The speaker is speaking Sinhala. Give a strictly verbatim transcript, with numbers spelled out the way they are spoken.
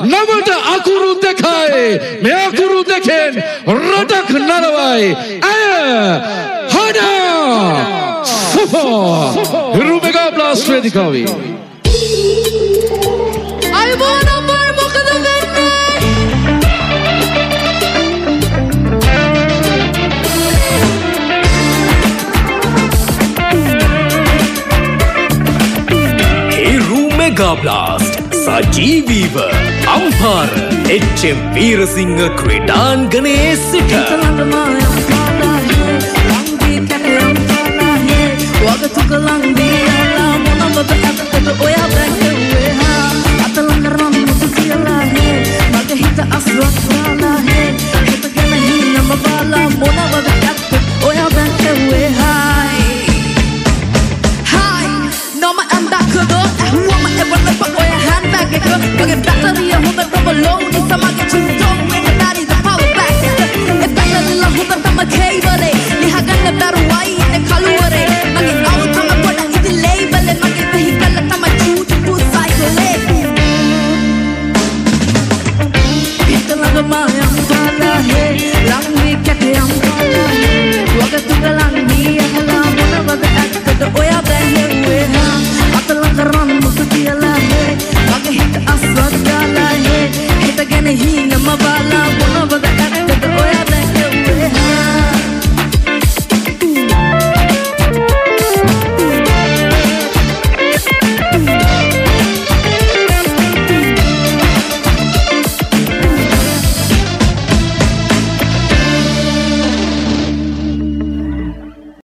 නමට අකුරු දෙකයි මේ අකුරු දෙකෙන් රටක් නරවයි අය හඩා සුපර් හිරු මෙගා බ්ලාස්ට් වේදිකාවේ අයබෝන අපර මොකද වෙන්නේ හිරු මෙගා බ්ලාස්ට් සජීවීව අම්පාර එච් එම් වීරසිංහ ක්‍රීඩාංගණයේ සිට Wagatukal lang din